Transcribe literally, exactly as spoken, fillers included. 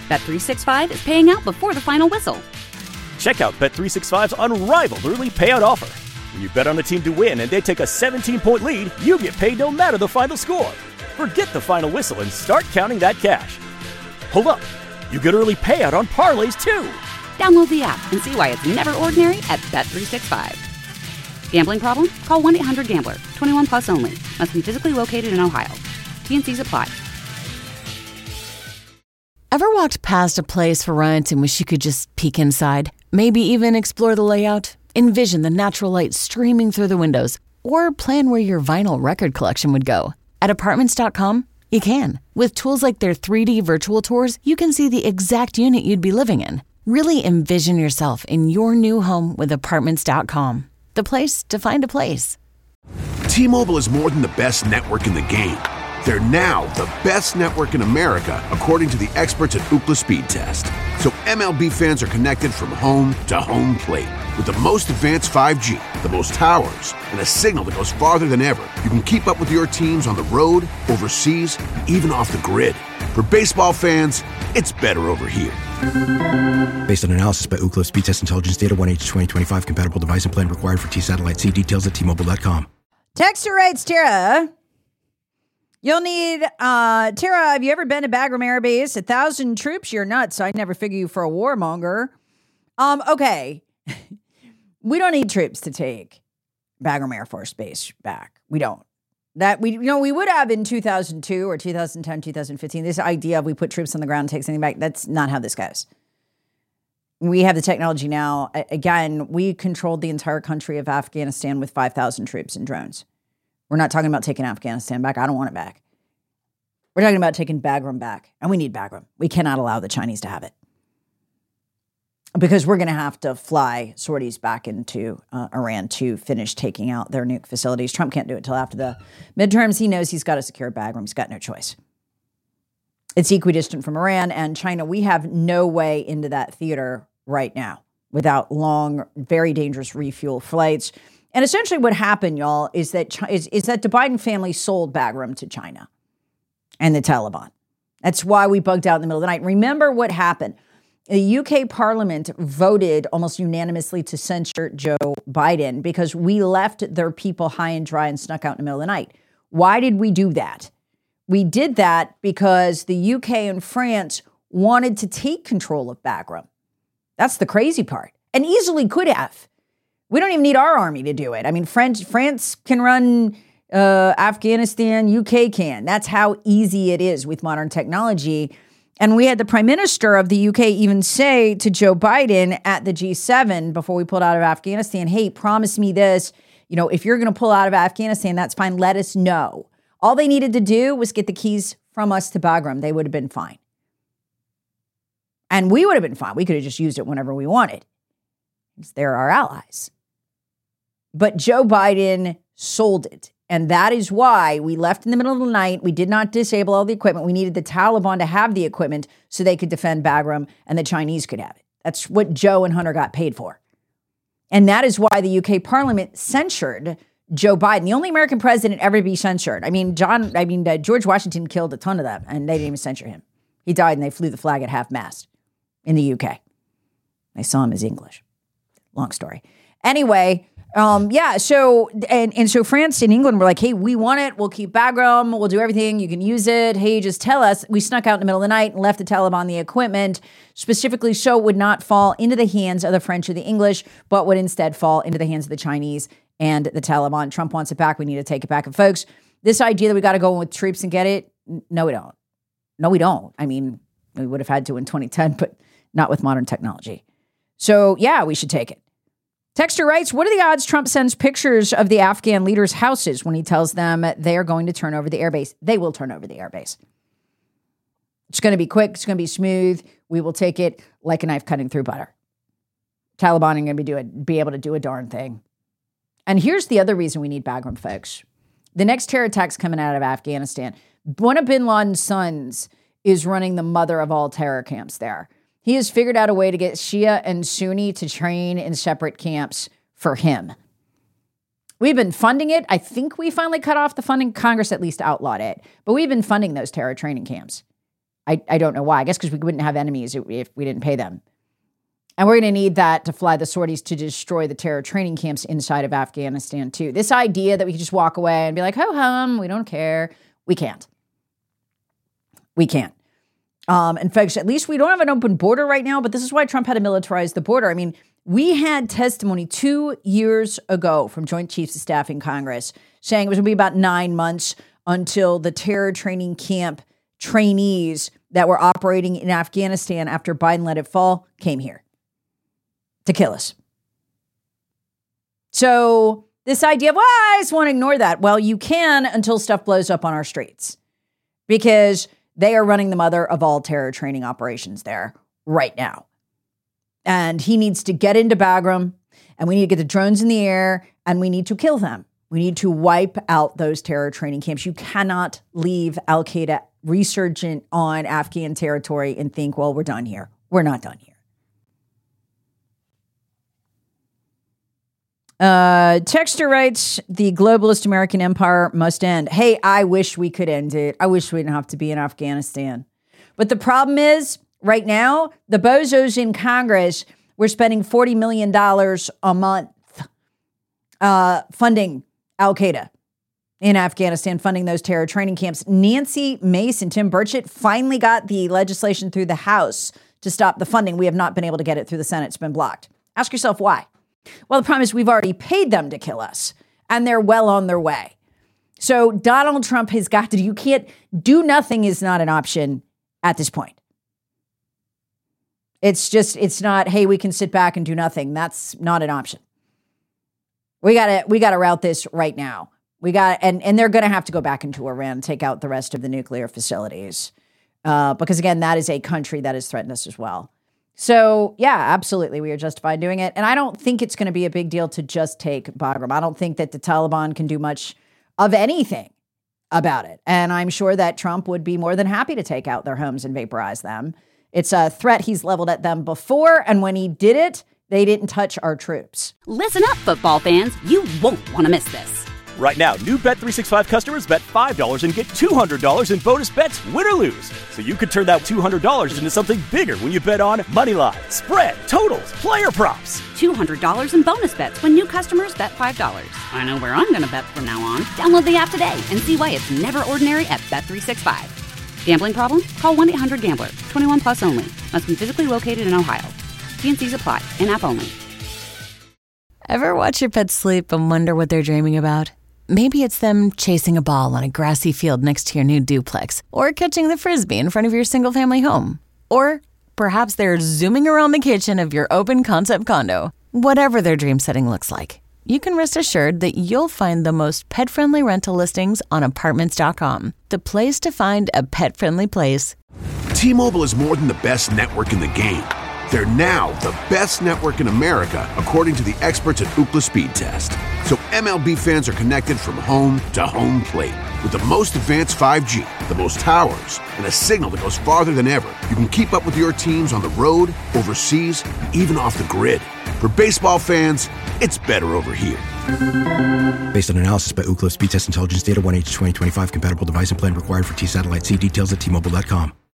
Bet three sixty-five is paying out before the final whistle. Check out Bet three sixty-five's unrivaled early payout offer. When you bet on a team to win and they take a seventeen-point lead, you get paid no matter the final score. Forget the final whistle and start counting that cash. Hold up. You get early payout on parlays, too. Download the app and see why it's never ordinary at Bet three sixty-five. Gambling problem? Call one eight hundred gambler. twenty-one plus only. Must be physically located in Ohio. T N Cs apply. Ever walked past a place for rent and wish you could just peek inside? Maybe even explore the layout? Envision the natural light streaming through the windows? Or plan where your vinyl record collection would go? At Apartments dot com, you can. With tools like their three D virtual tours, you can see the exact unit you'd be living in. Really envision yourself in your new home with Apartments dot com. The place to find a place. T-Mobile is more than the best network in the game. They're now the best network in America, according to the experts at Ookla Speed Test. So M L B fans are connected from home to home plate. With the most advanced five G, the most towers, and a signal that goes farther than ever, you can keep up with your teams on the road, overseas, and even off the grid. For baseball fans, it's better over here. Based on analysis by Ookla Speed Test Intelligence Data, one H twenty twenty-five compatible device and plan required for T-Satellite. See details at T Mobile dot com. Texter writes, Tara, you'll need, uh, Tara, have you ever been to Bagram Air Base? A thousand troops? You're nuts. I'd never figure you for a warmonger. Um, okay. We don't need troops to take Bagram Air Force Base back. We don't. That we, you know, we would have in two thousand two or two thousand ten, two thousand fifteen. This idea of we put troops on the ground and take something back, that's not how this goes. We have the technology now. Again, we controlled the entire country of Afghanistan with five thousand troops and drones. We're not talking about taking Afghanistan back. I don't want it back. We're talking about taking Bagram back. And we need Bagram. We cannot allow the Chinese to have it. Because we're going to have to fly sorties back into uh, Iran to finish taking out their nuke facilities. Trump can't do it until after the midterms. He knows he's got to secure Bagram. He's got no choice. It's equidistant from Iran and China. We have no way into that theater right now without long, very dangerous refuel flights. And essentially what happened, y'all, is that is, is that the Biden family sold Bagram to China and the Taliban. That's why we bugged out in the middle of the night. Remember what happened. The U K Parliament voted almost unanimously to censure Joe Biden because we left their people high and dry and snuck out in the middle of the night. Why did we do that? We did that because the U K and France wanted to take control of Bagram. That's the crazy part. And easily could have. We don't even need our army to do it. I mean, French, France can run uh, Afghanistan, U K can. That's how easy it is with modern technology. And we had the prime minister of the U K even say to Joe Biden at the G seven before we pulled out of Afghanistan, hey, promise me this. You know, if you're going to pull out of Afghanistan, that's fine. Let us know. All they needed to do was get the keys from us to Bagram. They would have been fine. And we would have been fine. We could have just used it whenever we wanted. They're our allies. But Joe Biden sold it. And that is why we left in the middle of the night. We did not disable all the equipment. We needed the Taliban to have the equipment so they could defend Bagram and the Chinese could have it. That's what Joe and Hunter got paid for. And that is why the U K Parliament censured Joe Biden, the only American president ever to be censured. I mean, John, I mean, uh, George Washington killed a ton of them and they didn't even censure him. He died and they flew the flag at half mast in the U K. They saw him as English. Long story. Anyway, Um, yeah, so, and, and so France and England were like, hey, we want it. We'll keep Bagram. We'll do everything. You can use it. Hey, just tell us. We snuck out in the middle of the night and left the Taliban the equipment, specifically so it would not fall into the hands of the French or the English, but would instead fall into the hands of the Chinese and the Taliban. Trump wants it back. We need to take it back. And folks, this idea that we got to go in with troops and get it, no, we don't. No, we don't. I mean, we would have had to in twenty ten, but not with modern technology. So, yeah, we should take it. Texter writes, what are the odds Trump sends pictures of the Afghan leaders' houses when he tells them they are going to turn over the airbase? They will turn over the airbase. It's going to be quick. It's going to be smooth. We will take it like a knife cutting through butter. Taliban are going to be, do it, be able to do a darn thing. And here's the other reason we need Bagram, folks. The next terror attack's coming out of Afghanistan. One of bin Laden's sons is running the mother of all terror camps there. He has figured out a way to get Shia and Sunni to train in separate camps for him. We've been funding it. I think we finally cut off the funding. Congress at least outlawed it. But we've been funding those terror training camps. I, I don't know why. I guess because we wouldn't have enemies if we didn't pay them. And we're going to need that to fly the sorties to destroy the terror training camps inside of Afghanistan, too. This idea that we could just walk away and be like, ho hum, we don't care. We can't. We can't. Um, and folks, at least we don't have an open border right now, but this is why Trump had to militarize the border. I mean, we had testimony two years ago from Joint Chiefs of Staff in Congress saying it was going to be about nine months until the terror training camp trainees that were operating in Afghanistan after Biden let it fall came here to kill us. So this idea of, well, I just want to ignore that. Well, you can until stuff blows up on our streets because they are running the mother of all terror training operations there right now. And he needs to get into Bagram, and we need to get the drones in the air, and we need to kill them. We need to wipe out those terror training camps. You cannot leave Al-Qaeda resurgent on Afghan territory and think, well, we're done here. We're not done here. Uh, Texter writes, the globalist American empire must end. Hey, I wish we could end it. I wish we didn't have to be in Afghanistan. But the problem is, right now, the bozos in Congress were spending forty million dollars a month uh, funding Al-Qaeda in Afghanistan, funding those terror training camps. Nancy Mace and Tim Burchett finally got the legislation through the House to stop the funding. We have not been able to get it through the Senate. It's been blocked. Ask yourself why. Well, the problem is we've already paid them to kill us, and they're well on their way. So Donald Trump has got to, you can't, do nothing is not an option at this point. It's just, it's not, hey, we can sit back and do nothing. That's not an option. We gotta, we gotta route this right now. We got, and, and they're gonna have to go back into Iran, take out the rest of the nuclear facilities. Uh, because again, that is a country that has threatened us as well. So, yeah, absolutely. We are justified doing it. And I don't think it's going to be a big deal to just take Bagram. I don't think that the Taliban can do much of anything about it. And I'm sure that Trump would be more than happy to take out their homes and vaporize them. It's a threat he's leveled at them before. And when he did it, they didn't touch our troops. Listen up, football fans. You won't want to miss this. Right now, new Bet three sixty-five customers bet five dollars and get two hundred dollars in bonus bets, win or lose. So you could turn that two hundred dollars into something bigger when you bet on money line, spread, totals, player props. two hundred dollars in bonus bets when new customers bet five dollars. I know where I'm going to bet from now on. Download the app today and see why it's never ordinary at Bet three sixty-five. Gambling problem? Call one eight hundred gambler. twenty-one plus only. Must be physically located in Ohio. T and C's apply. In-app only. Ever watch your pet sleep and wonder what they're dreaming about? Maybe it's them chasing a ball on a grassy field next to your new duplex, or catching the Frisbee in front of your single-family home. Or perhaps they're zooming around the kitchen of your open-concept condo. Whatever their dream setting looks like, you can rest assured that you'll find the most pet-friendly rental listings on Apartments dot com. The place to find a pet-friendly place. T-Mobile is more than the best network in the game. They're now the best network in America, according to the experts at Ookla Speed Test. So M L B fans are connected from home to home plate. With the most advanced five G, the most towers, and a signal that goes farther than ever, you can keep up with your teams on the road, overseas, and even off the grid. For baseball fans, it's better over here. Based on analysis by Ookla Speed Test Intelligence Data, one H twenty twenty-five compatible device and plan required for T-Satellite. See details at T Mobile dot com.